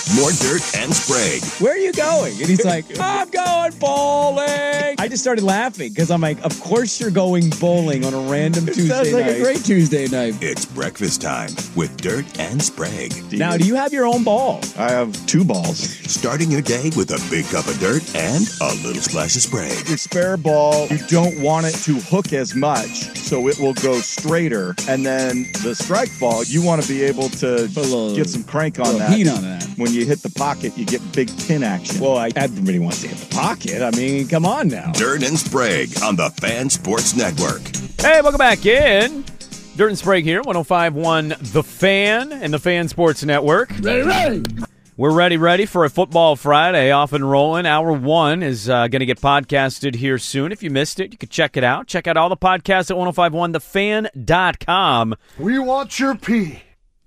More Dirt and Sprague. Where are you going? And he's like, I'm going bowling. I just started laughing because I'm like, of course you're going bowling on a random Tuesday night. Sounds like a great Tuesday night. It's breakfast time with Dirt and Sprague. Now, do you have your own ball? I have 2 balls. Starting your day with a big cup of dirt and a little splash of Sprague. Your spare ball, you don't want it to hook as much, so it will go straighter. And then the strike ball, you want to be able to get some crank on that. Heat on that. When you hit the pocket, you get big pin action. Well, everybody wants to hit the pocket. I mean, come on now. Dirt and Sprague on the Fan Sports Network. Hey, welcome back in. Dirt and Sprague here, 105.1 The Fan and the Fan Sports Network. Ready. We're ready for a Football Friday, off and rolling. Hour 1 is going to get podcasted here soon. If you missed it, you can check it out. Check out all the podcasts at 1051thefan.com. We want your pee.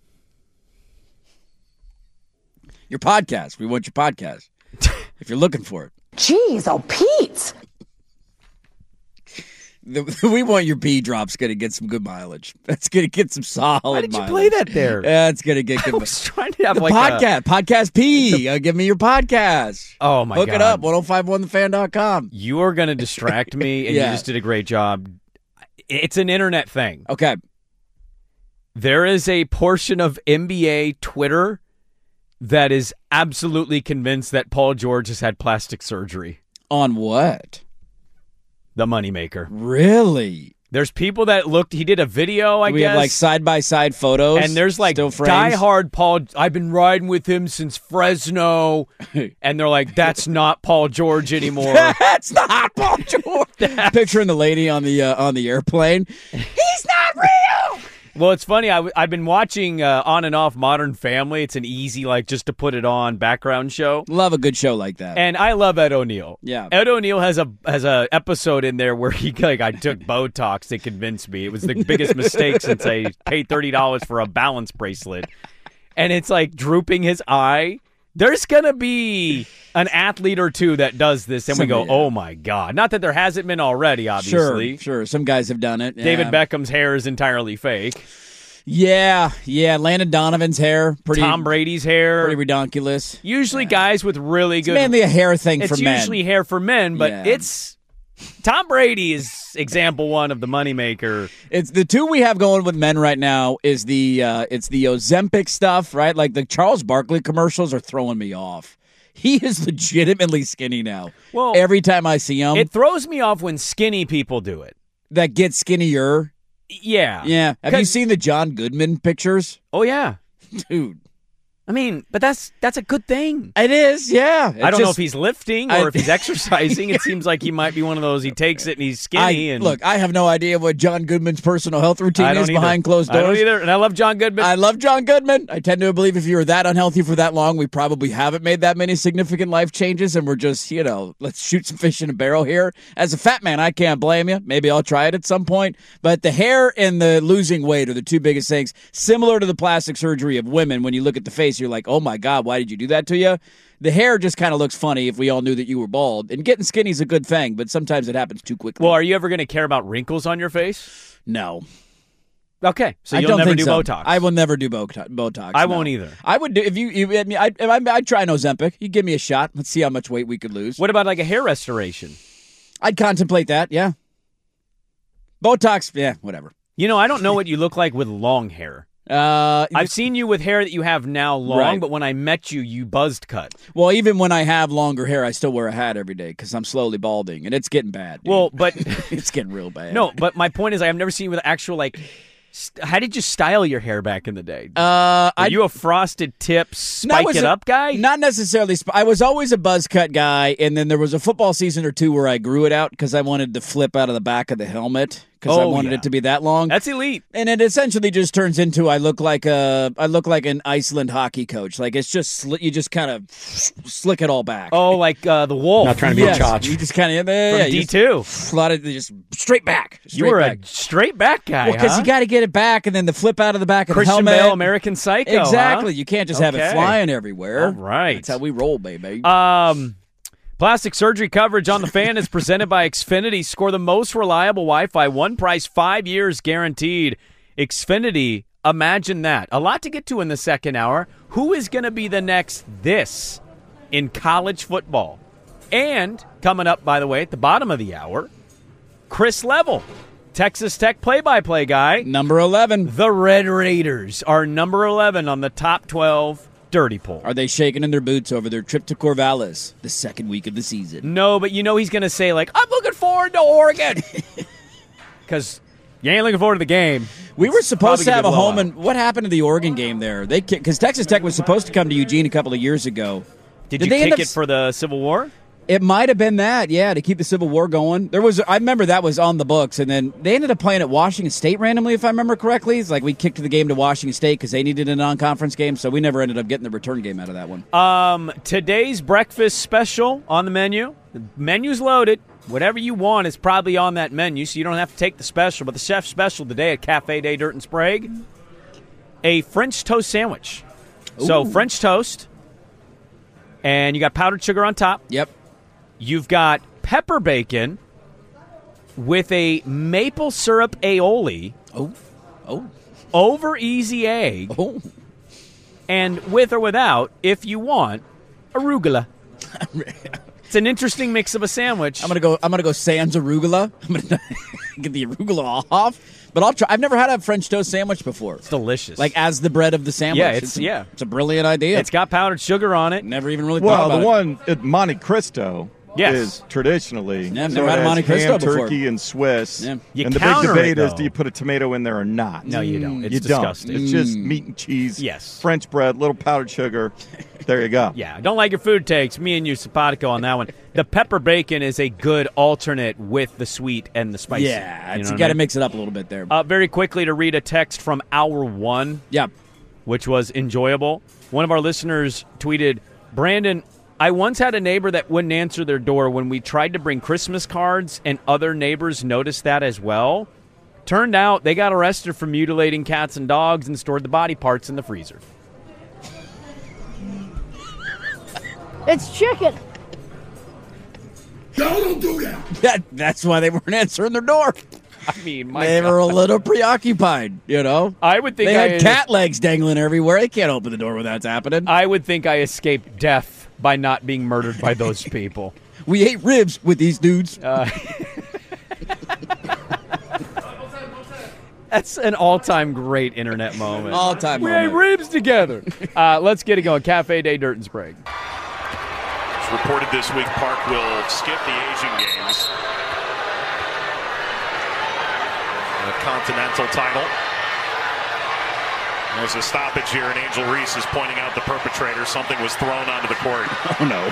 Your podcast. We want your podcast. If you're looking for it. Jeez, oh, Pete. The We Want Your Pee drop's going to get some good mileage. That's going to get some solid mileage. Why did you play that there? Yeah, it's going to get good I was trying to have the like podcast P. Give me your podcast. Oh, my God. Hook it up, 1051thefan.com. You are going to distract me, and Yeah. you just did a great job. It's an internet thing. Okay. There is a portion of NBA Twitter that is absolutely convinced that Paul George has had plastic surgery. On what? The moneymaker. Really? There's people that looked. He did a video, I We guess. have like side-by-side photos. And there's like still frames? diehard Paul. I've been riding with him since Fresno. And they're like, that's not Paul George anymore. That's not Paul George. Picturing the lady on the airplane. He's not real. Well, it's funny. I've been watching on and off Modern Family. It's an easy, like, just to put it on background show. Love a good show like that. And I love Ed O'Neill. Yeah. Ed O'Neill has a episode in there where he I took Botox to convince me. It was the biggest mistake since I paid $30 for a balance bracelet. And it's like drooping his eye. There's going to be an athlete or two that does this, and we go, oh, my God. Not that there hasn't been already, obviously. Sure. Some guys have done it. Yeah. David Beckham's hair is entirely fake. Yeah. Landon Donovan's hair. Tom Brady's hair. Pretty redonkulous. Usually guys with really good... It's mainly a hair thing for It's men. usually hair for men, but Yeah. it's... Tom Brady is example one of the moneymaker. It's the two we have going with men right now is it's the Ozempic stuff, right? Like the Charles Barkley commercials are throwing me off. He is legitimately skinny now. Well, every time I see him, it throws me off when skinny people do it. That get skinnier. Yeah. Yeah. Have you seen the John Goodman pictures? Oh, yeah. Dude. I mean, but that's a good thing. It is, yeah. I don't know if he's lifting or if he's exercising. It seems like he might be one of those. He takes it and he's skinny. Look, I have no idea what John Goodman's personal health routine is behind closed doors. I don't either, and I love John Goodman. I love John Goodman. I tend to believe if you were that unhealthy for that long, we probably haven't made that many significant life changes, and we're just, let's shoot some fish in a barrel here. As a fat man, I can't blame you. Maybe I'll try it at some point. But the hair and the losing weight are the two biggest things. Similar to the plastic surgery of women, when you look at the face, you're like, oh my God, why did you do that to you? The hair just kind of looks funny if we all knew that you were bald. And getting skinny is a good thing, but sometimes it happens too quickly. Well, are you ever going to care about wrinkles on your face? No. Okay, so I you'll don't never think do so. Botox. I will never do Botox. I no. won't either. I would do I'd try an Ozempic. You give me a shot. Let's see how much weight we could lose. What about like a hair restoration? I'd contemplate that. Yeah. Botox. Yeah. Whatever. I don't know what you look like with long hair. I've seen you with hair that you have now long, Right. but when I met you, you buzzed cut. Well, even when I have longer hair, I still wear a hat every day because I'm slowly balding, and it's getting bad. Dude. Well, but it's getting real bad. No, but my point is, I've never seen you with actual how did you style your hair back in the day? Are you a frosted tip, spike it up guy? Not necessarily. I was always a buzz cut guy, and then there was a football season or two where I grew it out because I wanted to flip out of the back of the helmet because I wanted it to be that long. That's elite. And it essentially just turns into I look like an Iceland hockey coach. Like it's just you just kind of slick it all back. Oh, like the wolf. Not trying to be a chotch. You just kind of From D2. A lot of just straight back. You were a straight back guy, because you got to get it back and then the flip out of the back of Christian the helmet. Bale, American Psycho. Exactly. Huh? You can't just have it flying everywhere. All right. That's how we roll, baby. Plastic surgery coverage on the Fan is presented by Xfinity. Score the most reliable Wi-Fi. One price, 5 years guaranteed. Xfinity, Imagine that. A lot to get to in the second hour. Who is going to be the next this in college football? And coming up, by the way, at the bottom of the hour, Chris Level, Texas Tech play-by-play guy. Number 11. The Red Raiders are number 11 on the top 12 dirty poll. Are they shaking in their boots over their trip to Corvallis the second week of the season? No, but you know he's going to say, like, I'm looking forward to Oregon. Because you ain't looking forward to the game. We were supposed to have a home, blowout. and what happened to the Oregon game there? Because Texas Tech was supposed to come to Eugene a couple of years ago. Did you they end kick up it for the Civil War? It might have been that, yeah, to keep the Civil War going. I remember that was on the books, and then they ended up playing at Washington State randomly, if I remember correctly. It's like we kicked the game to Washington State because they needed a non-conference game, so we never ended up getting the return game out of that one. Today's breakfast special on the menu. The menu's loaded. Whatever you want is probably on that menu, so you don't have to take the special. But the chef's special today at Cafe Day Dirt and Sprague, a French toast sandwich. Ooh. So French toast, and you got powdered sugar on top. Yep. You've got pepper bacon with a maple syrup aioli. Oh. Over easy egg. Oh. And with or without, if you want, arugula. It's an interesting mix of a sandwich. I'm gonna go sans arugula. I'm gonna get the arugula off. But I'll try. I've never had a French toast sandwich before. It's delicious. Like as the bread of the sandwich. Yeah, it's a brilliant idea. It's got powdered sugar on it. Never even really thought Well, about the it. one at Monte Cristo Yes. is traditionally Yeah, I've so never it had a has Monte Cristo ham, before. turkey, and Swiss. Yeah. You and the big counter debate it, is, though. do you put a tomato in there or not? No, you don't. It's you disgusting. don't. It's just meat and cheese. Yes. French bread, little powdered sugar. There you go. Yeah, I don't like your food takes. Me and you, simpatico on that one. The pepper bacon is a good alternate with the sweet and the spicy. Yeah, you you got to mix it up a little bit there. Very quickly to read a text from hour one. Yeah. Which was enjoyable. One of our listeners tweeted, Brandon, I once had a neighbor that wouldn't answer their door when we tried to bring Christmas cards, and other neighbors noticed that as well. Turned out they got arrested for mutilating cats and dogs and stored the body parts in the freezer. It's chicken. No, don't do that. That's why they weren't answering their door. I mean, my They God. were a little preoccupied, you know. I would think They I had cat legs dangling everywhere. They can't open the door when that's happening. I would think I escaped death by not being murdered by those people. We ate ribs with these dudes. That's an all-time great internet moment. All-time We moment. ate ribs together. Let's get it going. Cafe Day Dirt and Sprague. It's reported this week Park will skip the Asian Games. The Continental title. There's a stoppage here, and Angel Reese is pointing out the perpetrator. Something was thrown onto the court. Oh, no.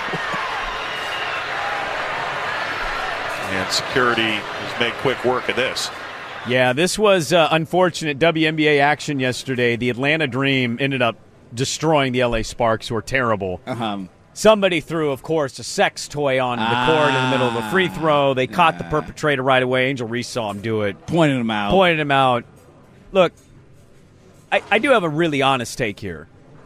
And security has made quick work of this. Yeah, this was unfortunate WNBA action yesterday. The Atlanta Dream ended up destroying the LA Sparks, who are terrible. Somebody threw, of course, a sex toy on the court in the middle of a free throw. They caught the perpetrator right away. Angel Reese saw him do it. Pointed him out. Look, I do have a really honest take here.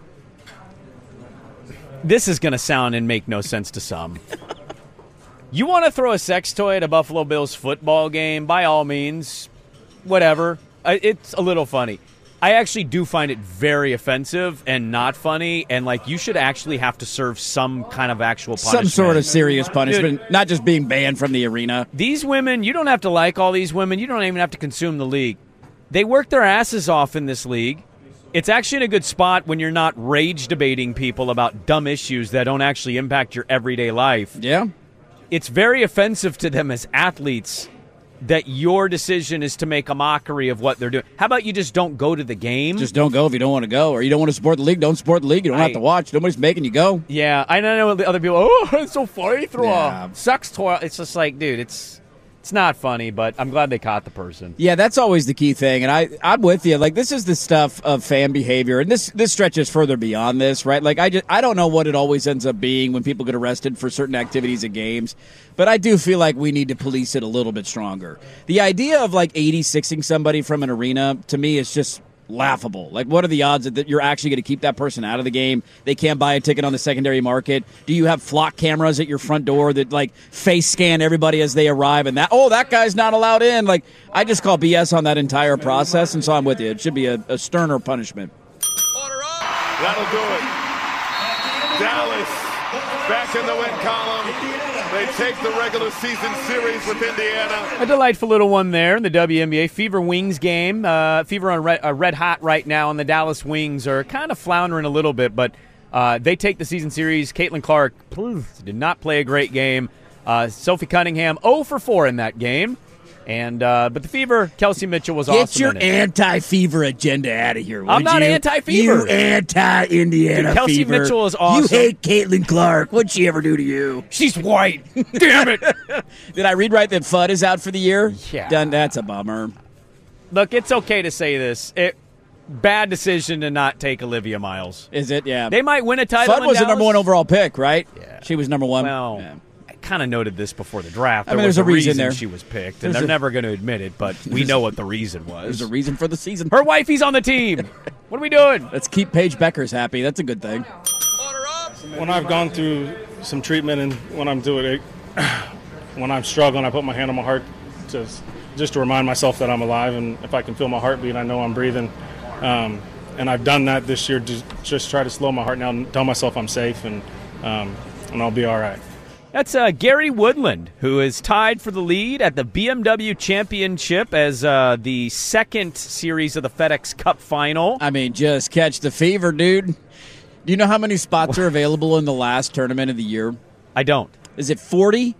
This is going to sound and make no sense to some. You want to throw a sex toy at a Buffalo Bills football game? By all means, whatever. It's a little funny. I actually do find it very offensive and not funny, and like you should actually have to serve some kind of actual punishment. Some sort of serious punishment, not just being banned from the arena. These women, you don't have to like all these women. You don't even have to consume the league. They work their asses off in this league. It's actually in a good spot when you're not rage debating people about dumb issues that don't actually impact your everyday life. Yeah. It's very offensive to them as athletes that your decision is to make a mockery of what they're doing. How about you just don't go to the game? Just don't go if you don't want to go, or you don't want to support the league. Don't support the league. You don't have to watch. Nobody's making you go. Yeah, I know the other people, oh, it's so funny. Throw Yeah. a sex toy. It's just like, dude, it's not funny, but I'm glad they caught the person. Yeah, that's always the key thing, and I'm with you. Like, this is the stuff of fan behavior, and this stretches further beyond this, right? Like, I don't know what it always ends up being when people get arrested for certain activities at games, but I do feel like we need to police it a little bit stronger. The idea of, like, 86ing somebody from an arena, to me, is just laughable. Like, what are the odds that you're actually going to keep that person out of the game? They can't buy a ticket on the secondary market. Do you have flock cameras at your front door that, like, face scan everybody as they arrive and that guy's not allowed in? Like, I just call BS on that entire process, and so I'm with you. It should be a sterner punishment. That'll do it. Dallas back in the win column. They take the regular season series with Indiana. A delightful little one there in the WNBA. Fever Wings game. Fever on red hot right now, and the Dallas Wings are kind of floundering a little bit, but they take the season series. Caitlin Clark did not play a great game. Sophie Cunningham 0 for 4 in that game. And but the Fever, Kelsey Mitchell was awesome. Get your anti-Fever agenda out of here, would I'm not you? anti-Fever. You anti-Indiana Dude, Kelsey Fever. Mitchell is awesome. You hate Caitlin Clark. What'd she ever do to you? She's white. Damn it. Did I read right that Fudd is out for the year? Yeah. That's a bummer. Look, it's okay to say this. Bad decision to not take Olivia Miles. Is it? Yeah. They might win a title. Fudd was the number 1 overall pick, right? Yeah. She was number 1. Well, yeah. kind of noted this before the draft. I mean, was there's a reason there. She was picked, and they're never going to admit it, but we know what the reason was. There's a reason for the season. Her wifey's on the team. What are we doing? Let's keep Paige Beckers happy. That's a good thing. When I've gone through some treatment and when I'm doing it, when I'm struggling, I put my hand on my heart just to remind myself that I'm alive, and if I can feel my heartbeat, I know I'm breathing. And I've done that this year to just try to slow my heart down and tell myself I'm safe, and I'll be all right. That's Gary Woodland, who is tied for the lead at the BMW Championship as the second series of the FedEx Cup final. I mean, just catch the fever, dude. Do you know how many spots are available in the last tournament of the year? I don't. Is it 40?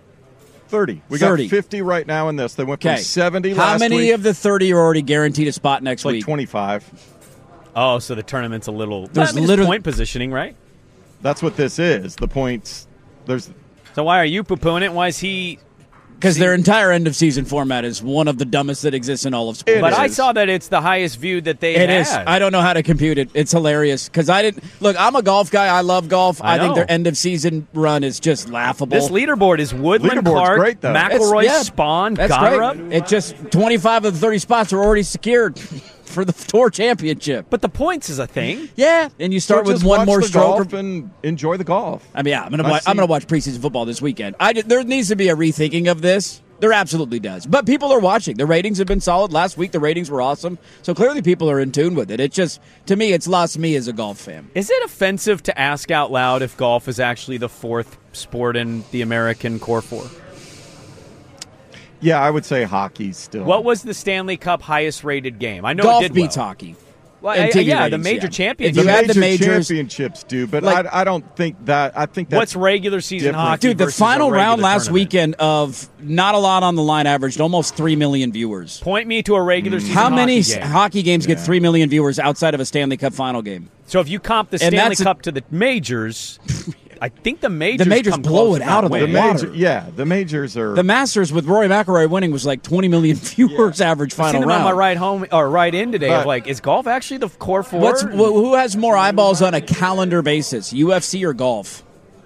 30. We 30. got 50 right now in this. They went from 70 last How many week. of the 30 are already guaranteed a spot next Like week? 25. Oh, so the tournament's a little... There's it's point positioning, right? That's what this is. The points... So why are you poo-pooing it? Why is he... Because their entire end-of-season format is one of the dumbest that exists in all of sports. But I saw that it's the highest viewed that they It had. is. I don't know how to compute it. It's hilarious. Because I didn't... Look, I'm a golf guy. I love golf. I think their end-of-season run is just laughable. This leaderboard is Woodland, Leaderboard's Clark, great, though. McIlroy, Spawn, That's Goddard. great. It just 25 of the 30 spots are already secured for the tour championship. But the points is a thing. Yeah, and you start with just one watch more the stroke. golf and enjoy the golf. I mean, yeah, I'm gonna watch preseason football this weekend. There needs to be a rethinking of this. There absolutely does. But people are watching. The ratings have been solid. Last week, the ratings were awesome. So clearly people are in tune with it. It just, to me, it's lost me as a golf fan. Is it offensive to ask out loud if golf is actually the fourth sport in the American core four? Yeah, I would say hockey still. What was the Stanley Cup highest rated game? I know golf it did beats well. hockey. Well, And TV the ratings, major yeah. championships. If you had the major majors- championships do, but Like- I don't think that. I think that's What's regular season different. hockey? Dude, the versus final a regular round last tournament? weekend of not a lot on the line averaged almost 3 million viewers. Point me to a regular season How many hockey game. hockey games get 3 million viewers outside of a Stanley Cup final game? So if you comp the And Stanley that's a- Cup to the majors, I think the majors majors come blow close it to out not of the winning. water. The majors are. The Masters with Rory McIlroy winning was like 20 million viewers average I final seen them round. on my ride home or ride in today. Of But- like, is golf actually the core four? Who has more eyeballs on a calendar basis, UFC or golf?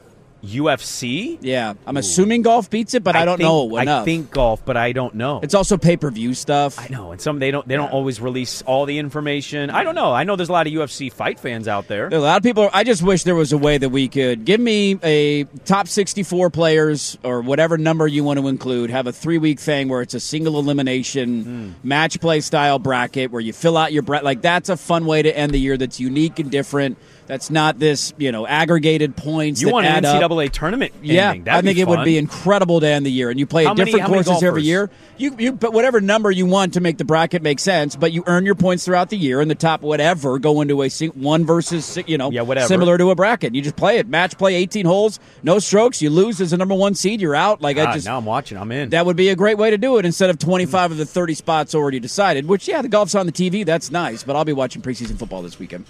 UFC? Yeah, I'm assuming golf beats it, but I don't know enough. I think golf, but I don't know. It's also pay-per-view stuff. I know, and some they don't always release all the information. I don't know. I know there's a lot of UFC fight fans out there. A lot of people. I just wish there was a way that we could give me a top 64 players or whatever number you want to include. Have a 3-week thing where it's a single elimination match play style bracket where you fill out your bracket. Like that's a fun way to end the year. That's unique and different. That's not this, aggregated points. You that want an add up. NCAA tournament ending? Yeah, That'd I think be it would fun. be incredible to end the year. And you play How many different courses every golfers? year. You put whatever number you want to make the bracket make sense, but you earn your points throughout the year, and the top whatever go into a one versus whatever. similar to a bracket. You just play it, match play, 18 holes, no strokes. You lose as a number 1 seed, you're out. Now I'm watching. I'm in. That would be a great way to do it instead of 25 of the 30 spots already decided. Which the golf's on the TV. That's nice, but I'll be watching preseason football this weekend.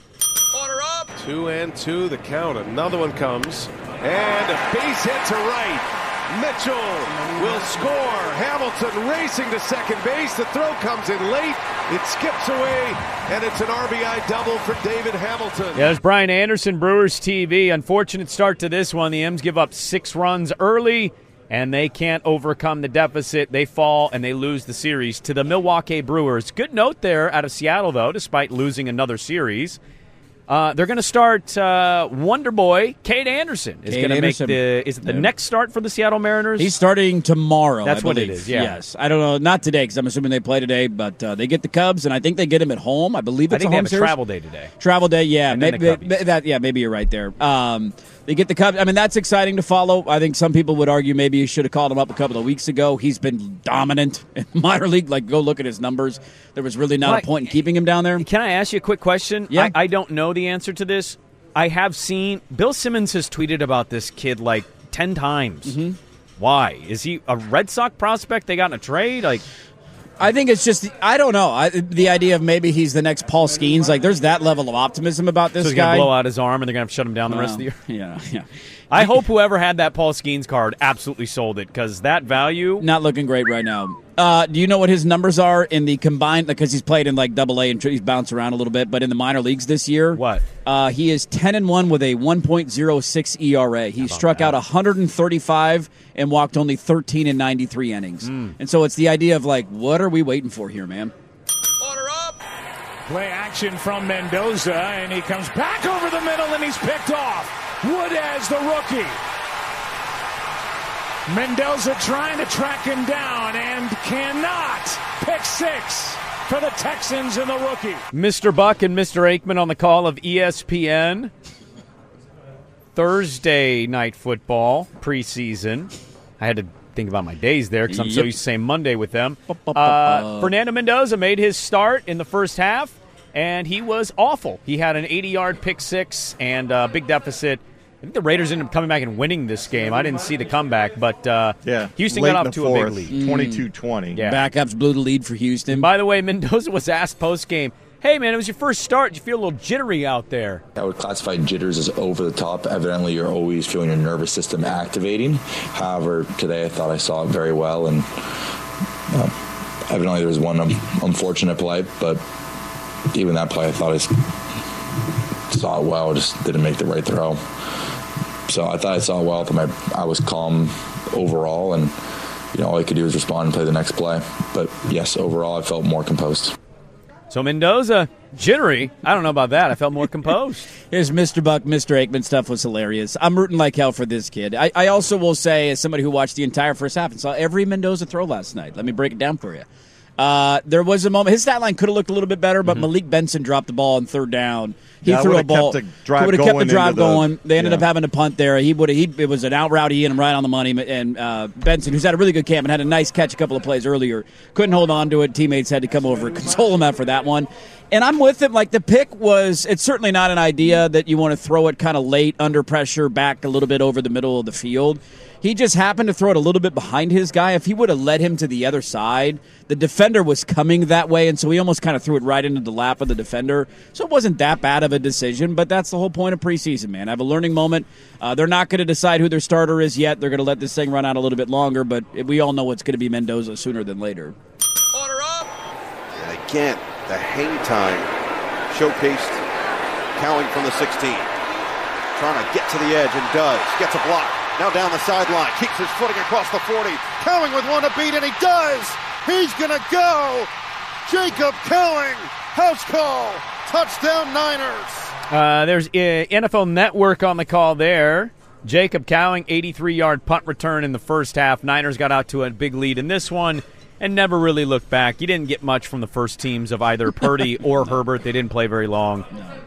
2-2, the count. Another one comes. And a base hit to right. Mitchell will score. Hamilton racing to second base. The throw comes in late. It skips away, and it's an RBI double for David Hamilton. Yeah, there's Brian Anderson, Brewers TV. Unfortunate start to this one. The M's give up 6 runs early and they can't overcome the deficit. They fall, and they lose the series to the Milwaukee Brewers. Good note there out of Seattle, though, despite losing another series. They're going to start Wonder Boy. Cade Anderson is going to make the next start for the Seattle Mariners? He's starting tomorrow. That's I what believe. it is, yeah. Yes. I don't know. Not today because I'm assuming they play today, but they get the Cubs, and I think they get him at home. I believe it's a home series. They have a travel day today. Travel day, yeah. And then Maybe you're right there. They get the Cubs. I mean, that's exciting to follow. I think some people would argue maybe you should have called him up a couple of weeks ago. He's been dominant in minor league. Like, go look at his numbers. There was really not a point in keeping him down there. Can I ask you a quick question? Yeah. I don't know the answer to this. I have seen Bill Simmons has tweeted about this kid like 10 times. Mm-hmm. Why? Is he a Red Sox prospect they got in a trade? Like, I think it's just, I don't know. The idea of maybe he's the next Paul Skeens, like there's that level of optimism about this so he's guy. going to blow out his arm and they're going to have to shut him down the rest of the year? Yeah. I hope whoever had that Paul Skeens card absolutely sold it because that value. Not looking great right now. Do you know what his numbers are in the combined, because he's played in like Double-A and he's bounced around a little bit, but in the minor leagues this year? What? He is 10-1 with a 1.06 ERA. He struck out 135 and walked only 13 in 93 innings. And so it's the idea of like, what are we waiting for here, man? Order up. Play action from Mendoza, and he comes back over the middle, and he's picked off. Wood as the rookie. Mendoza trying to track him down and cannot. Pick 6 for the Texans and the rookie. Mr. Buck and Mr. Aikman on the call of ESPN. Thursday night football preseason. I had to think about my days there because I'm so used to saying Monday with them. Fernando Mendoza made his start in the first half, and he was awful. He had an 80-yard pick 6 and a big deficit. I think the Raiders ended up coming back and winning this game. I didn't see the comeback, but Houston got off to a big lead. 22-20. Yeah. Backups blew the lead for Houston. And by the way, Mendoza was asked post-game, hey, man, it was your first start. Did you feel a little jittery out there? I would classify jitters as over the top. Evidently, you're always feeling your nervous system activating. However, today I thought I saw it very well, and evidently there was one unfortunate play, but even that play I thought I saw it well, just didn't make the right throw. So I thought I saw it well. I was calm overall, and all I could do was respond and play the next play. But yes, overall I felt more composed. So Mendoza, jittery. I don't know about that. I felt more composed. His Mr. Buck, Mr. Aikman stuff was hilarious. I'm rooting like hell for this kid. I also will say, as somebody who watched the entire first half and saw every Mendoza throw last night, let me break it down for you. There was a moment. His stat line could have looked a little bit better, but Malik Benson dropped the ball on third down. He threw a ball. Would have kept the drive going. They ended up having to punt there. It was an out route. He hit him right on the money. And Benson, who's had a really good camp and had a nice catch a couple of plays earlier, couldn't hold on to it. Teammates had to come over and console him after that one. And I'm with him. Like, the pick it's certainly not an idea that you want to throw it kind of late, under pressure, back a little bit over the middle of the field. He just happened to throw it a little bit behind his guy. If he would have led him to the other side, the defender was coming that way, and so he almost kind of threw it right into the lap of the defender. So it wasn't that bad of a decision, but that's the whole point of preseason, man. Have a learning moment. They're not going to decide who their starter is yet. They're going to let this thing run out a little bit longer, but we all know it's going to be Mendoza sooner than later. Order up! And again, the hang time showcased. Cowing from the 16. Trying to get to the edge, and does. Gets a block. Now down the sideline, keeps his footing across the 40. Cowing with one to beat, and he does! He's gonna go! Jacob Cowing, house call, touchdown Niners! There's NFL Network on the call there. Jacob Cowing, 83-yard punt return in the first half. Niners got out to a big lead in this one and never really looked back. You didn't get much from the first teams of either Purdy or Herbert. They didn't play very long.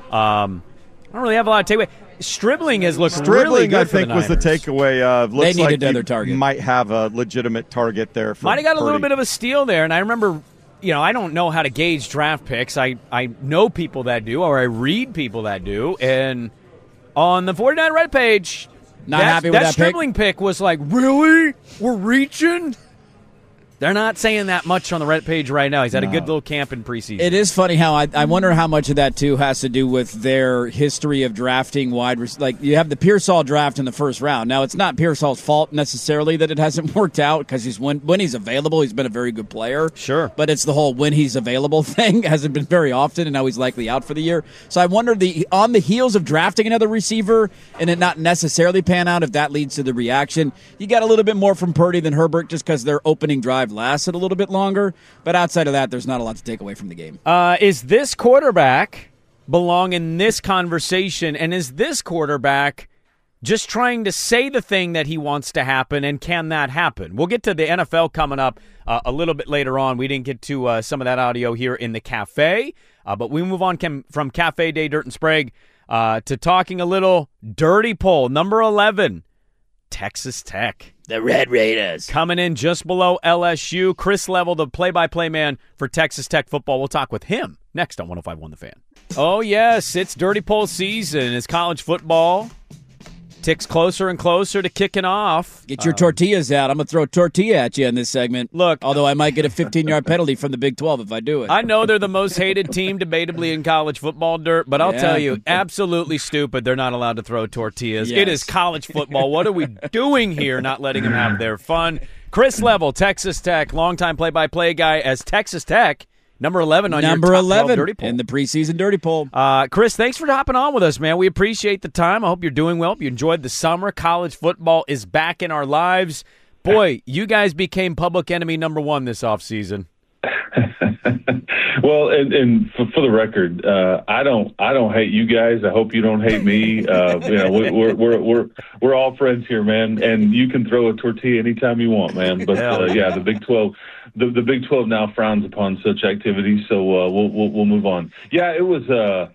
I don't really have a lot to take away. Stribling has looked really good for the Niners. I think, was the takeaway. Looks they needed like another target. Might have a legitimate target there. Might have got a little bit of a steal there. And I remember, I don't know how to gauge draft picks. I know people that do, or I read people that do. And on the 49 Reddit page, not happy with that Stribling pick was like, really? We're reaching? They're not saying that much on the Red page right now. He's had a good little camp in preseason. It is funny how I wonder how much of that, too, has to do with their history of drafting like, you have the Pearsall draft in the first round. Now, it's not Pearsall's fault necessarily that it hasn't worked out because when he's available, he's been a very good player. Sure. But it's the whole when he's available thing. Hasn't been very often, and now he's likely out for the year. So I wonder, on the heels of drafting another receiver and it not necessarily pan out, if that leads to the reaction. You got a little bit more from Purdy than Herbert just because their opening drive lasted a little bit longer, but outside of that, there's not a lot to take away from the game. Is this quarterback belong in this conversation, and is this quarterback just trying to say the thing that he wants to happen, and can that happen? We'll get to the NFL coming up a little bit later on. We didn't get to some of that audio here in the cafe, but we move on from Cafe Day Dirt and Sprague to talking a little dirty poll. Number 11, Texas Tech. The Red Raiders. Coming in just below LSU. Chris Level, the play-by-play man for Texas Tech football. We'll talk with him next on 105.1 The Fan. Oh, yes, it's Dirty Poll season. It's college football. Ticks closer and closer to kicking off. Get your tortillas out. I'm going to throw a tortilla at you in this segment. Look, although I might get a 15-yard penalty from the Big 12 if I do it. I know they're the most hated team debatably in college football, Dirt, but I'll tell you, absolutely stupid they're not allowed to throw tortillas. Yes. It is college football. What are we doing here, not letting them have their fun? Chris Level, Texas Tech, longtime play-by-play guy as Texas Tech. Number 11 on Number your top 11 Dirty Poll. in the preseason Dirty Poll. Chris, thanks for hopping on with us, man. We appreciate the time. I hope you're doing well. Hope you enjoyed the summer. College football is back in our lives. Boy, you guys became public enemy number 1 this offseason. Well, and for the record, I don't hate you guys. I hope you don't hate me. We're all friends here, man. And you can throw a tortilla anytime you want, man. But yeah, the Big 12, the Big 12 now frowns upon such activities. So we'll move on. Yeah, it was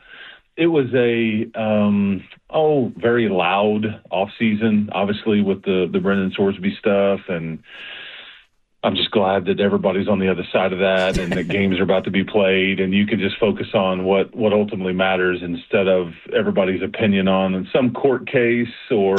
a very loud off season, obviously with the Brendan Sorsby stuff, and I'm just glad that everybody's on the other side of that and that games are about to be played and you can just focus on what ultimately matters instead of everybody's opinion on some court case or,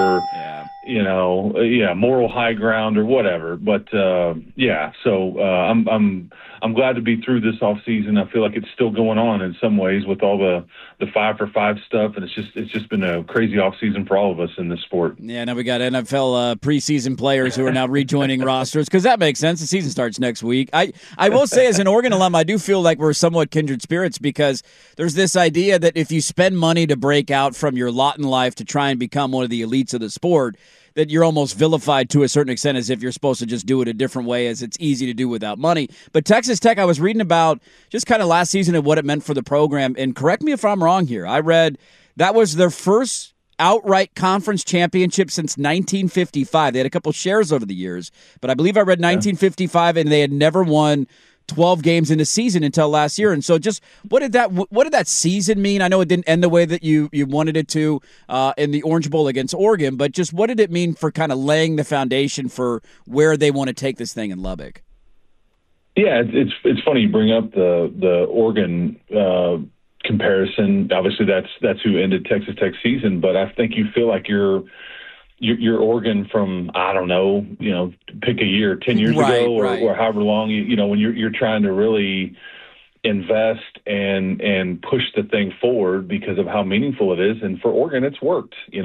moral high ground or whatever. But, so I'm glad to be through this off season. I feel like it's still going on in some ways with all the 5-for-5 stuff. And it's just been a crazy off season for all of us in this sport. Yeah. Now we got NFL preseason players who are now rejoining rosters because that makes sense. The season starts next week. I will say as an Oregon alum, I do feel like we're somewhat kindred spirits because there's this idea that if you spend money to break out from your lot in life to try and become one of the elites of the sport, that you're almost vilified to a certain extent as if you're supposed to just do it a different way as it's easy to do without money. But Texas Tech, I was reading about just kind of last season and what it meant for the program. And correct me if I'm wrong here. I read that was their first outright conference championship since 1955. They had a couple shares over the years, but I believe I read 1955 and they had never won 12 games in a season until last year. And so just what did that season mean? I know it didn't end the way that you wanted it to in the Orange Bowl against Oregon, but just what did it mean for kind of laying the foundation for where they want to take this thing in Lubbock? Yeah, it's funny you bring up the Oregon comparison. Obviously that's who ended Texas Tech season, but I think you feel like you're Oregon from, I don't know, pick a year, 10 years ago or however long, when you're trying to really invest and push the thing forward because of how meaningful it is. And for Oregon, it's worked, this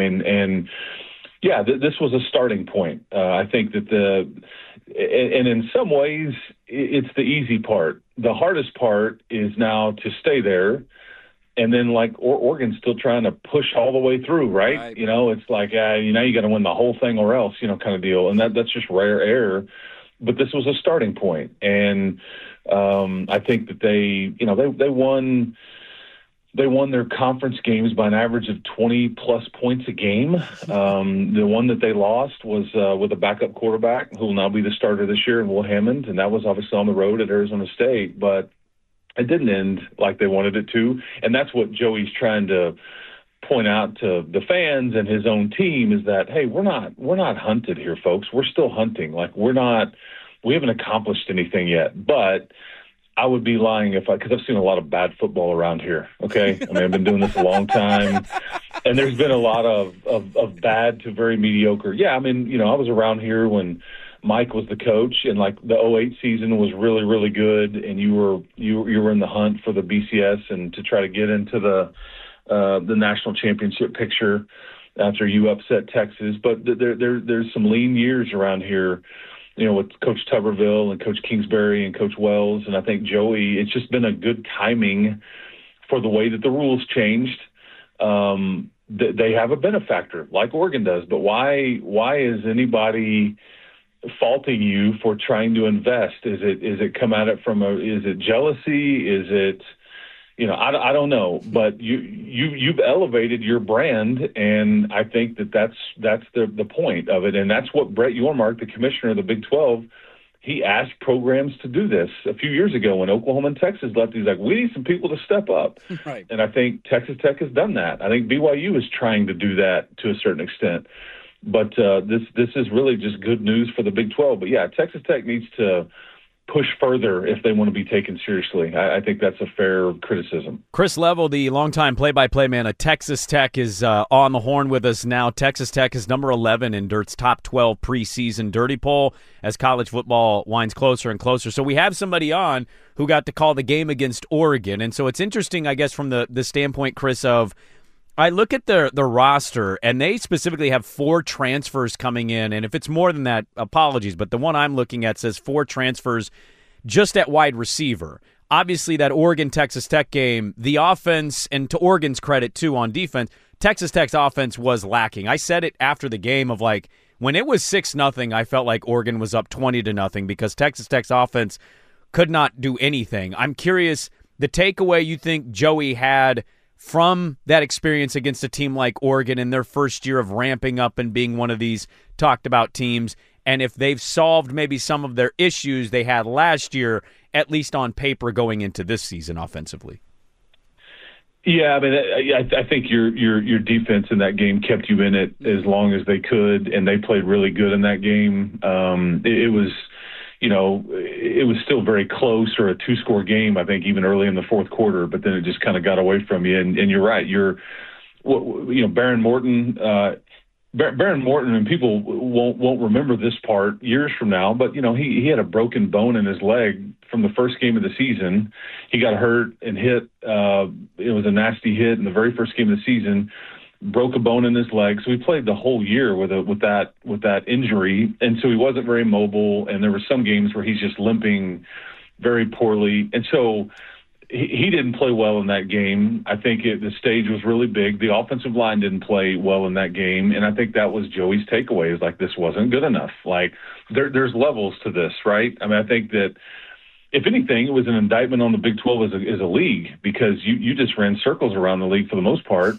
was a starting point. I think that and in some ways it's the easy part. The hardest part is now to stay there. And then, Oregon's still trying to push all the way through, right? It's like, you got to win the whole thing or else, kind of deal. And that's just rare air. But this was a starting point. And I think that they won their conference games by an average of 20-plus points a game. The one that they lost was with a backup quarterback who will now be the starter this year, Will Hammond. And that was obviously on the road at Arizona State. But it didn't end like they wanted it to, and that's what Joey's trying to point out to the fans and his own team is that, hey, we're not hunted here, folks. We're still hunting. We haven't accomplished anything yet. But I would be lying because I've seen a lot of bad football around here. Okay, I've been doing this a long time, and there's been a lot of bad to very mediocre. Yeah, I was around here when Mike was the coach, and like the 2008 season was really, really good, and you were in the hunt for the BCS and to try to get into the national championship picture after you upset Texas. But there's some lean years around here, with Coach Tuberville and Coach Kingsbury and Coach Wells, and I think Joey. It's just been a good timing for the way that the rules changed. They have a benefactor like Oregon does, but why is anybody faulting you for trying to invest? Is it come at it from is it jealousy? Is it, I don't know, but you've elevated your brand, and I think that's the point of it, and that's what Brett Yormark, the commissioner of the Big 12, he asked programs to do this a few years ago when Oklahoma and Texas left. He's like, we need some people to step up. Right. And I think Texas Tech has done that. I think BYU is trying to do that to a certain extent. But this is really just good news for the Big 12. But, yeah, Texas Tech needs to push further if they want to be taken seriously. I think that's a fair criticism. Chris Level, the longtime play-by-play man at Texas Tech, is on the horn with us now. Texas Tech is number 11 in Dirt's top 12 preseason Dirty Poll as college football winds closer and closer. So we have somebody on who got to call the game against Oregon. And so it's interesting, I guess, from the standpoint, Chris, of I look at the roster, and they specifically have 4 transfers coming in. And if it's more than that, apologies. But the one I'm looking at says 4 transfers just at wide receiver. Obviously, that Oregon-Texas Tech game, the offense, and to Oregon's credit, too, on defense, Texas Tech's offense was lacking. I said it after the game of, like, when it was 6-0, I felt like Oregon was up 20-0 because Texas Tech's offense could not do anything. I'm curious, the takeaway you think Joey had from that experience against a team like Oregon in their first year of ramping up and being one of these talked about teams, and if they've solved maybe some of their issues they had last year, at least on paper going into this season offensively. Yeah, I mean, I think your defense in that game kept you in it as long as they could, and they played really good in that game. It was still very close, or a 2-score game, I think, even early in the fourth quarter, but then it just kind of got away from you. And you're right. Baron Morton, and people won't remember this part years from now, but, he had a broken bone in his leg from the first game of the season. He got hurt and hit. It was a nasty hit in the very first game of the season. Broke a bone in his leg, so he played the whole year with that injury, and so he wasn't very mobile. And there were some games where he's just limping very poorly, and so he didn't play well in that game. I think the stage was really big. The offensive line didn't play well in that game, and I think that was Joey's takeaway: is like, this wasn't good enough. Like there's levels to this, right? I mean, I think that if anything, it was an indictment on the Big 12 as a league, because you just ran circles around the league for the most part.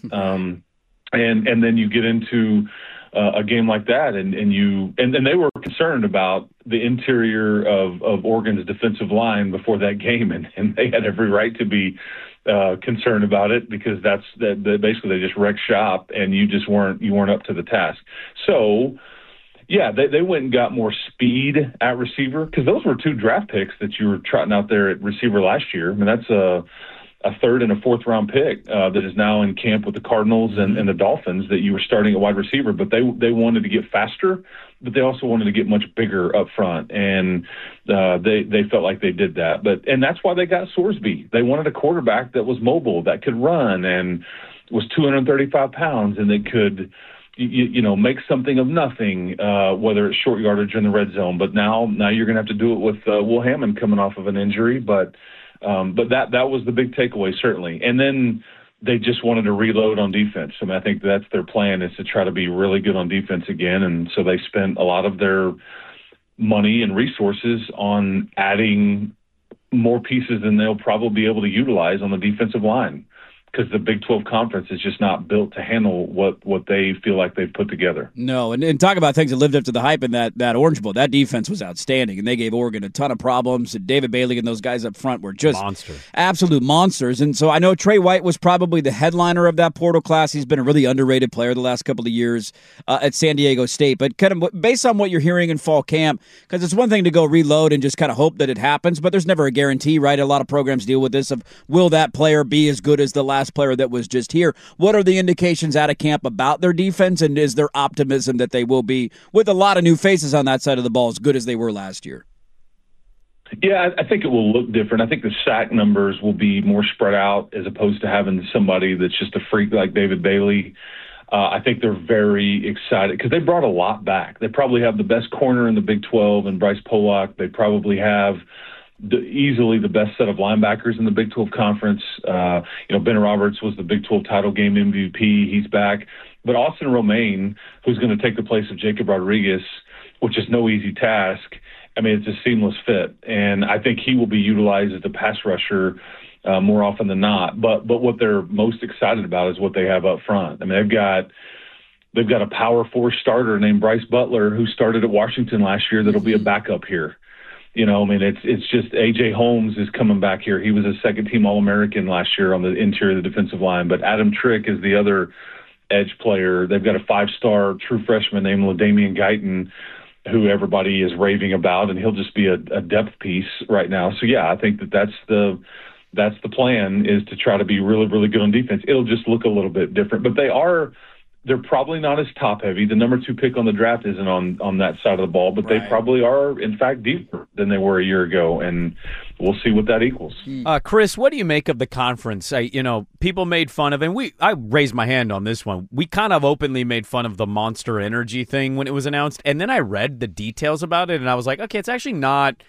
And then you get into a game like that, and they were concerned about the interior of Oregon's defensive line before that game, and they had every right to be concerned about it, because basically they just wrecked shop, and you weren't up to the task. So yeah, they went and got more speed at receiver, because those were 2 draft picks that you were trotting out there at receiver last year. I mean, that's a 3rd and a 4th round pick that is now in camp with the Cardinals and the Dolphins that you were starting at wide receiver. But they wanted to get faster, but they also wanted to get much bigger up front, and they felt like they did that. And that's why they got Sorsby. They wanted a quarterback that was mobile, that could run, and was 235 pounds, and that could make something of nothing, whether it's short yardage or in the red zone. But now you're going to have to do it with Will Hammond coming off of an injury. But that was the big takeaway, certainly. And then they just wanted to reload on defense. I mean, I think that's their plan, is to try to be really good on defense again. And so they spent a lot of their money and resources on adding more pieces than they'll probably be able to utilize on the defensive line, because the Big 12 conference is just not built to handle what they feel like they've put together. No, and talk about things that lived up to the hype in that Orange Bowl. That defense was outstanding, and they gave Oregon a ton of problems. And David Bailey and those guys up front were just absolute monsters. And so I know Trey White was probably the headliner of that portal class. He's been a really underrated player the last couple of years at San Diego State. But kind of based on what you're hearing in fall camp, because it's one thing to go reload and just kind of hope that it happens, but there's never a guarantee, right? A lot of programs deal with this of, will that player be as good as the last class player that was just here. What are the indications out of camp about their defense, and is there optimism that they will be, with a lot of new faces on that side of the ball, as good as they were last year? Yeah, I think it will look different. I think the sack numbers will be more spread out as opposed to having somebody that's just a freak like David Bailey. I think they're very excited because they brought a lot back. They probably have the best corner in the Big 12 and Bryce Pollock. They probably have easily the best set of linebackers in the Big 12 conference. Ben Roberts was the Big 12 title game MVP. He's back. But Austin Romaine, who's going to take the place of Jacob Rodriguez, which is no easy task, I mean, it's a seamless fit. And I think he will be utilized as a pass rusher more often than not. But what they're most excited about is what they have up front. I mean, they've got a power 4 starter named Bryce Butler who started at Washington last year that'll be a backup here. It's just A.J. Holmes is coming back here. He was a second-team All-American last year on the interior of the defensive line. But Adam Trick is the other edge player. They've got a 5-star true freshman named LaDamian Guyton, who everybody is raving about, and he'll just be a depth piece right now. So, yeah, I think that's the plan, is to try to be really, really good on defense. It'll just look a little bit different. But they're probably not as top-heavy. The number 2 pick on the draft isn't on that side of the ball, but right. They probably are, in fact, deeper than they were a year ago, and we'll see what that equals. Chris, what do you make of the conference? People made fun of, and I raised my hand on this one. We kind of openly made fun of the Monster Energy thing when it was announced, and then I read the details about it, and I was like, okay, it's actually not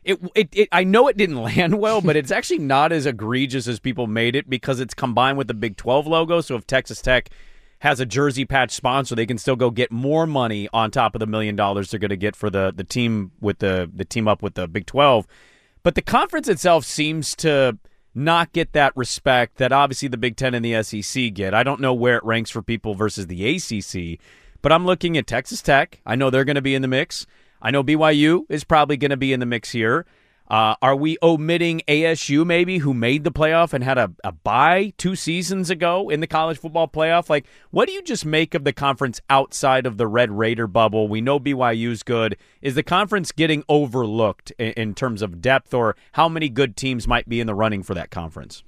– I know it didn't land well, but it's actually not as egregious as people made it because it's combined with the Big 12 logo, so if Texas Tech – has a jersey patch sponsor, they can still go get more money on top of the $1 million they're going to get for the team with the team up with the Big 12. But the conference itself seems to not get that respect that obviously the Big 10 and the SEC get. I don't know where it ranks for people versus the ACC, but I'm looking at Texas Tech. I know they're going to be in the mix. I know BYU is probably going to be in the mix here. Are we omitting ASU maybe, who made the playoff and had a bye 2 seasons ago in the college football playoff? Like, what do you just make of the conference outside of the Red Raider bubble? We know BYU's good. Is the conference getting overlooked in terms of depth, or how many good teams might be in the running for that conference?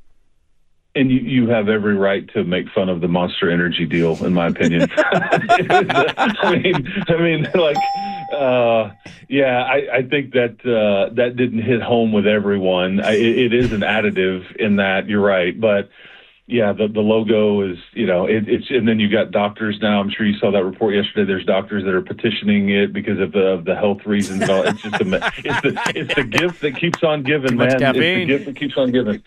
And you have every right to make fun of the Monster Energy deal, in my opinion. I think that didn't hit home with everyone. It is an additive in that, you're right. But, yeah, the logo is, it's, and then you got doctors now. I'm sure you saw that report yesterday. There's doctors that are petitioning it because of the health reasons. And all. It's just it's the gift that keeps on giving, man. It's the gift that keeps on giving.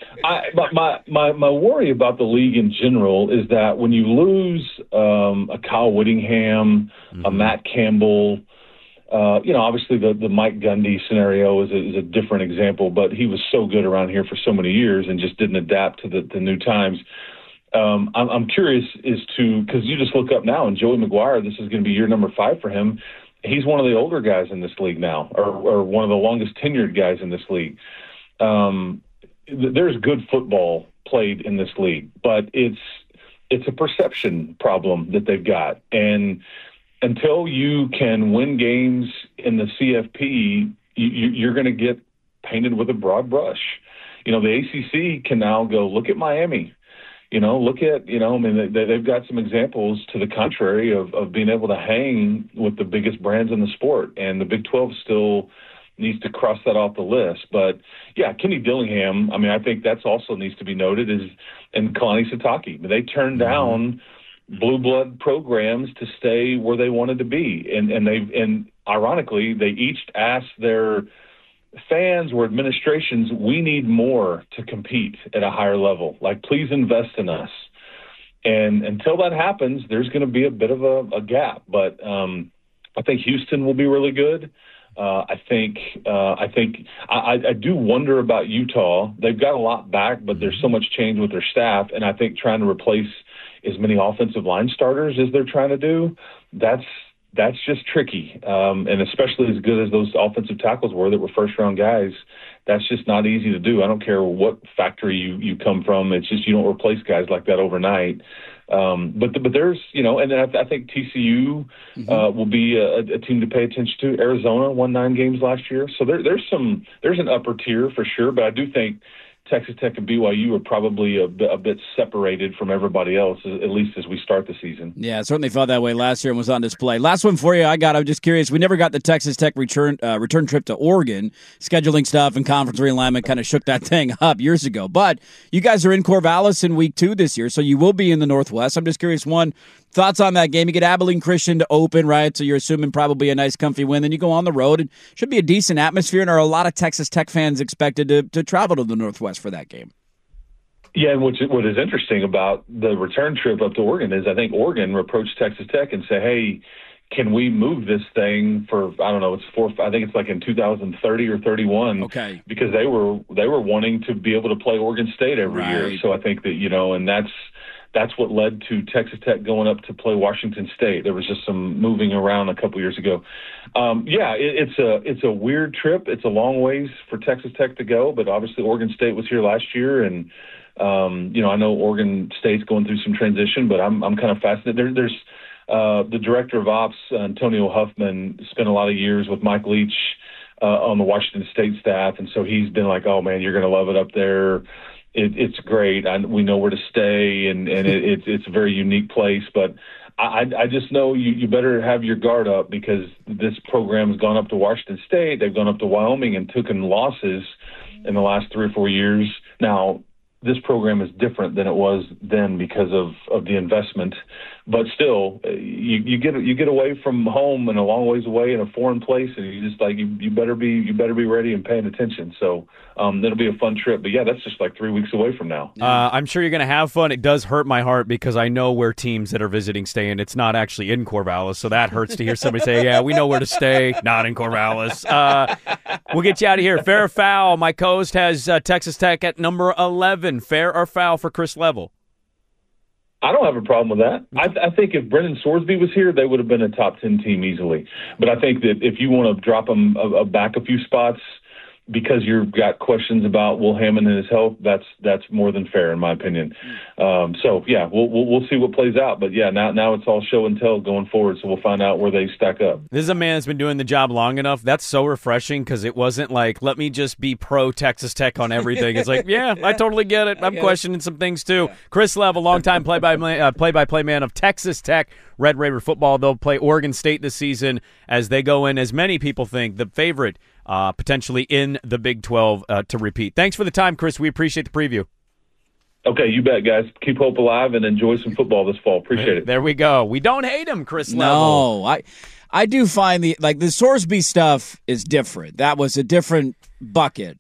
My worry about the league in general is that when you lose a Kyle Whittingham, a Matt Campbell, obviously the Mike Gundy scenario is a different example, but he was so good around here for so many years and just didn't adapt to the new times. I'm curious as to, because you just look up now, and Joey McGuire, this is going to be year number 5 for him. He's one of the older guys in this league now, or one of the longest tenured guys in this league. There's good football played in this league, but it's a perception problem that they've got. And until you can win games in the CFP, you're going to get painted with a broad brush. The ACC can now go, look at Miami. Look at, they've got some examples to the contrary of being able to hang with the biggest brands in the sport. And the Big 12 still needs to cross that off the list. But, yeah, Kenny Dillingham, I think that's also needs to be noted, and Kalani Sitake. They turned down blue blood programs to stay where they wanted to be. And ironically, they each asked their fans or administrations, we need more to compete at a higher level. Like, please invest in us. And until that happens, there's going to be a bit of a gap. But I think Houston will be really good. I do wonder about Utah. They've got a lot back, but there's so much change with their staff. And I think trying to replace as many offensive line starters as they're trying to do, that's just tricky. And especially as good as those offensive tackles were that were first-round guys, that's just not easy to do. I don't care what factory you come from. It's just you don't replace guys like that overnight. But there's, and then I think TCU will be a team to pay attention to. Arizona won 9 games last year. So there's an upper tier for sure. But I do think Texas Tech and BYU are probably a bit separated from everybody else, at least as we start the season. Yeah, it certainly felt that way last year and was on display. Last one for you I'm just curious. We never got the Texas Tech return trip to Oregon. Scheduling stuff and conference realignment kind of shook that thing up years ago. But you guys are in Corvallis in week 2 this year, so you will be in the Northwest. I'm just curious, one, thoughts on that game? You get Abilene Christian to open, right? So you're assuming probably a nice, comfy win. Then you go on the road. It should be a decent atmosphere, and are a lot of Texas Tech fans expected to travel to the Northwest for that game? Yeah, and what is interesting about the return trip up to Oregon is I think Oregon approached Texas Tech and said, hey, can we move this thing for, I don't know, I think it's like in 2030 or 31. Okay. Because they were wanting to be able to play Oregon State every year. So I think that, and that's what led to Texas Tech going up to play Washington State. There was just some moving around a couple years ago. It's a weird trip. It's a long ways for Texas Tech to go, but obviously Oregon State was here last year, and I know Oregon State's going through some transition, but I'm kind of fascinated. There's the director of ops, Antonio Huffman, spent a lot of years with Mike Leach on the Washington State staff, and so he's been like, oh man, you're going to love it up there. It's great. We know where to stay, and it's a very unique place. But I just know you better have your guard up, because this program has gone up to Washington State. They've gone up to Wyoming and taken losses in the last 3 or 4 years. Now, this program is different than it was then because of the investment. But still, you get away from home and a long ways away in a foreign place, and you just you better be ready and paying attention. So it'll be a fun trip. But yeah, that's just like 3 weeks away from now. I'm sure you're going to have fun. It does hurt my heart because I know where teams that are visiting stay, and it's not actually in Corvallis. So that hurts to hear somebody say, "Yeah, we know where to stay, not in Corvallis." We'll get you out of here. Fair or foul? My co-host has Texas Tech at number 11. Fair or foul for Chris Level? I don't have a problem with that. I think if Brendan Sorsby was here, they would have been a top 10 team easily. But I think that if you want to drop them back a few spots because you've got questions about Will Hammond and his health, that's more than fair in my opinion. So yeah, we'll see what plays out. But yeah, now it's all show and tell going forward. So we'll find out where they stack up. This is a man that's been doing the job long enough. That's so refreshing, because it wasn't like, let me just be pro Texas Tech on everything. It's like, yeah, I totally get it. I'm questioning some things too. Chris Level, longtime play-by-play man of Texas Tech, Red Raider football. They'll play Oregon State this season as they go in, as many people think, the favorite potentially in the Big 12 to repeat. Thanks for the time, Chris. We appreciate the preview. Okay, you bet, guys. Keep hope alive and enjoy some football this fall. Appreciate it. There we go. We don't hate him, Chris Level. No, I do find the Sorsby stuff is different. That was a different bucket.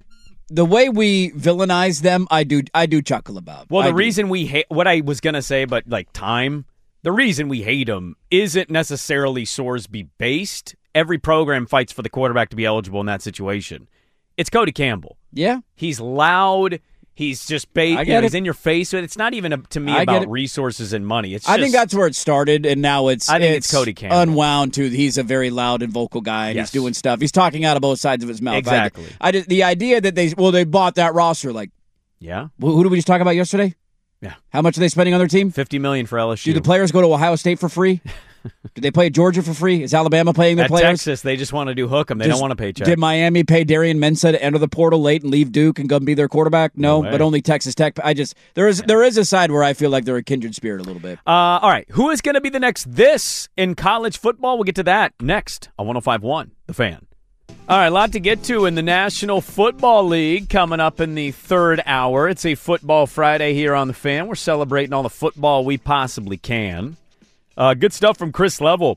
The way we villainize them, I do chuckle about. Well, the reason we hate, what I was going to say, but time, the reason we hate him isn't necessarily Sorsby based. Every program fights for the quarterback to be eligible in that situation. It's Cody Campbell. Yeah. He's loud. He's just he's in your face. It's not even to me about resources and money. It's I think that's where it started, and now it's Cody Campbell. Unwound to he's a very loud and vocal guy, and he's doing stuff. He's talking out of both sides of his mouth. Exactly. The idea that they bought that roster, yeah. Who did we just talk about yesterday? Yeah. How much are they spending on their team? $50 million for LSU. Do the players go to Ohio State for free? Did they play at Georgia for free? Is Alabama paying their players? Texas, they just want to do hook them. They don't want to pay check. Did Miami pay Darian Mensah to enter the portal late and leave Duke and go be their quarterback? No, but only Texas Tech. There is a side where I feel like they're a kindred spirit a little bit. All right, who is going to be the next this in college football? We'll get to that next on 105.1 The Fan. All right, a lot to get to in the National Football League coming up in the third hour. It's a Football Friday here on The Fan. We're celebrating all the football we possibly can. Good stuff from Chris Level.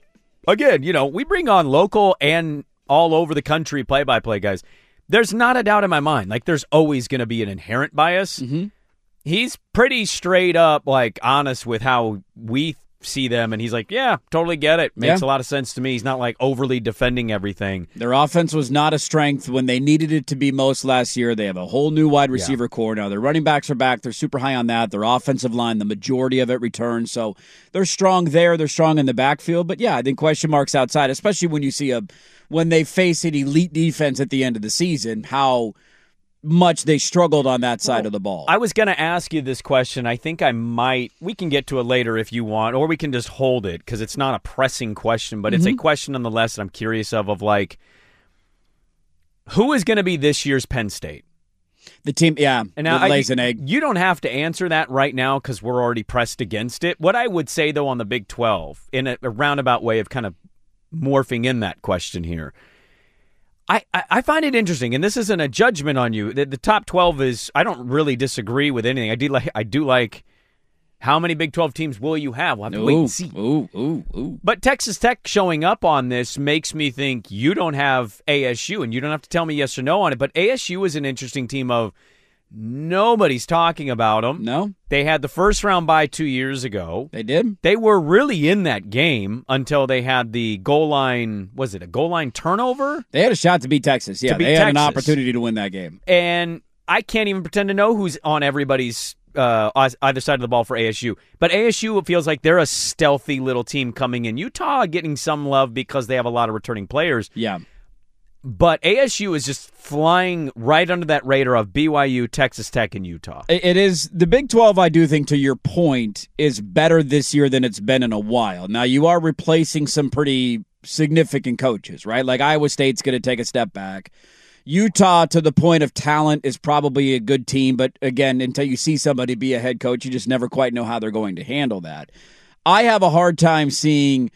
Again, we bring on local and all over the country play-by-play guys. There's not a doubt in my mind. There's always going to be an inherent bias. Mm-hmm. He's pretty straight up, honest with how we see them, and he's like, yeah, totally get it. Makes a lot of sense to me. He's not overly defending everything. Their offense was not a strength when they needed it to be most last year. They have a whole new wide receiver core now. Their running backs are back. They're super high on that. Their offensive line, the majority of it returns. So they're strong there. They're strong in the backfield. But yeah, I think question marks outside, especially when you see when they face an elite defense at the end of the season, how much they struggled on that side of the ball. I was going to ask you this question. I think we can get to it later if you want, or we can just hold it because it's not a pressing question, but it's a question nonetheless that I'm curious of who is going to be this year's Penn State? The team, yeah, and now lays an egg. You don't have to answer that right now because we're already pressed against it. What I would say, though, on the Big 12, in a roundabout way of kind of morphing in that question here, I find it interesting, and this isn't a judgment on you. The top 12 is, I don't really disagree with anything. I do like how many Big 12 teams will you have? We'll have to wait and see. But Texas Tech showing up on this makes me think you don't have ASU, and you don't have to tell me yes or no on it, but ASU is an interesting team of nobody's talking about them. No. They had the first round bye 2 years ago. They did. They were really in that game until they had the goal line, was it a goal line turnover? They had a shot to beat Texas. Yeah, they had an opportunity to win that game. And I can't even pretend to know who's on everybody's either side of the ball for ASU. But ASU, it feels like they're a stealthy little team coming in. Utah getting some love because they have a lot of returning players. Yeah. But ASU is just flying right under that radar of BYU, Texas Tech, and Utah. It is. The Big 12, I do think, to your point, is better this year than it's been in a while. Now, you are replacing some pretty significant coaches, right? Like Iowa State's going to take a step back. Utah, to the point of talent, is probably a good team, but again, until you see somebody be a head coach, you just never quite know how they're going to handle that. I have a hard time seeing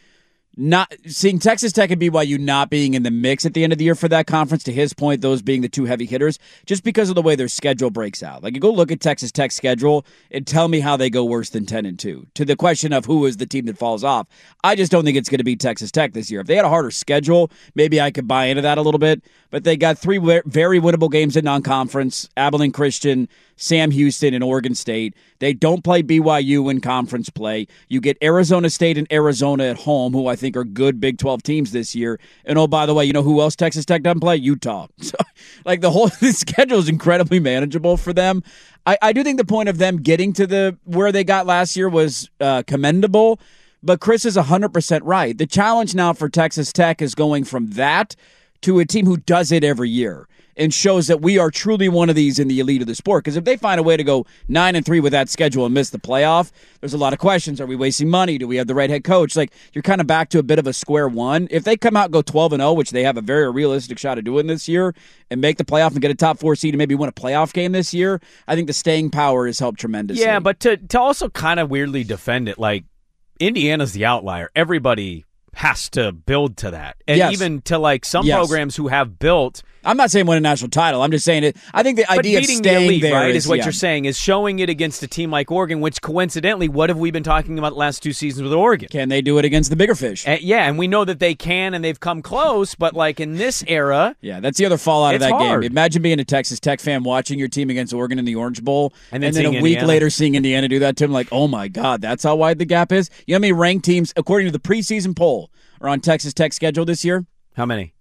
Texas Tech and BYU not being in the mix at the end of the year for that conference, to his point, those being the two heavy hitters, just because of the way their schedule breaks out. Like, you go look at Texas Tech's schedule and tell me how they go worse than 10-2. To the question of who is the team that falls off, I just don't think it's going to be Texas Tech this year. If they had a harder schedule, maybe I could buy into that a little bit, but they got 3 very winnable games in non-conference, Abilene Christian, Sam Houston, and Oregon State. They don't play BYU in conference play. You get Arizona State and Arizona at home, who I think are good Big 12 teams this year. And oh, by the way, you know who else Texas Tech doesn't play? Utah. So, like, the schedule is incredibly manageable for them. I do think the point of them getting to where they got last year was commendable, but Chris is 100% right. The challenge now for Texas Tech is going from that to a team who does it every year and shows that we are truly one of these in the elite of the sport. Because if they find a way to go 9-3 with that schedule and miss the playoff, there's a lot of questions. Are we wasting money? Do we have the right head coach? Like, you're kind of back to a bit of a square one. If they come out and go 12-0, which they have a very realistic shot of doing this year, and make the playoff and get a top 4 seed and maybe win a playoff game this year, I think the staying power has helped tremendously. Yeah, but to also kind of weirdly defend it, like, Indiana's the outlier. Everybody has to build to that. And even to, like, some programs who have built. I'm not saying win a national title. I'm just saying it. I think the idea of staying elite, there right, is what you're saying, is showing it against a team like Oregon, which coincidentally, what have we been talking about the last 2 seasons with Oregon? Can they do it against the bigger fish? And we know that they can, and they've come close, but like in this era. Yeah, that's the other fallout of that game. Imagine being a Texas Tech fan watching your team against Oregon in the Orange Bowl, and then a week later seeing Indiana do that to them, like, oh my God, that's how wide the gap is? You know how many ranked teams, according to the preseason poll, are on Texas Tech's schedule this year? How many?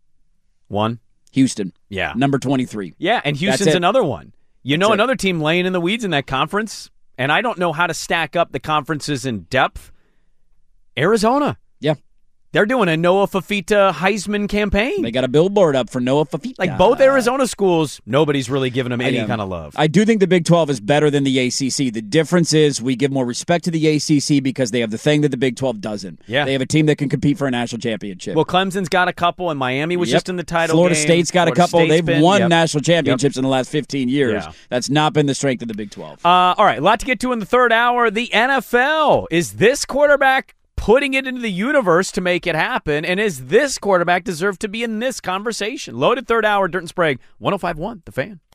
1? Houston. Yeah. Number 23. Yeah, and Houston's another one. You know, another team laying in the weeds in that conference, and I don't know how to stack up the conferences in depth. Arizona. Yeah. They're doing a Noah Fafita Heisman campaign. They got a billboard up for Noah Fafita. Like, both Arizona schools, nobody's really giving them any kind of love. I do think the Big 12 is better than the ACC. The difference is we give more respect to the ACC because they have the thing that the Big 12 doesn't. Yeah. They have a team that can compete for a national championship. Well, Clemson's got a couple, and Miami was just in the title Florida game. State's got a couple. They've won national championships in the last 15 years. Yeah. That's not been the strength of the Big 12. All right, a lot to get to in the third hour. The NFL. Is this quarterback putting it into the universe to make it happen? And is this quarterback deserve to be in this conversation? Loaded third hour, Dirt and Sprague, 105.1, The Fan.